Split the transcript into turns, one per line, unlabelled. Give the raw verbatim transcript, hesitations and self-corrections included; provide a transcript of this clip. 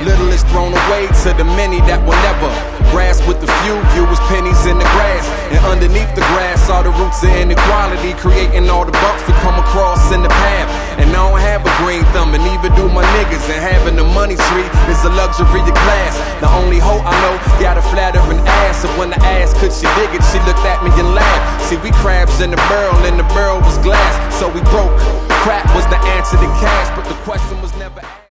little is thrown away to the many that will never grasp with the few. View as pennies in the grass, and underneath the grass are the roots of inequality, creating all the bucks we come across in the path. And I don't have a green thumb, and neither do my niggas, and having the money tree is a luxury of class. The only hoe I know got a flattering ass, and when I asked could she dig it, she looked at me and laughed. See, we crabs in the barrel, and the barrel was glass, so we broke. Crack was the answer to cash, but the question was never asked.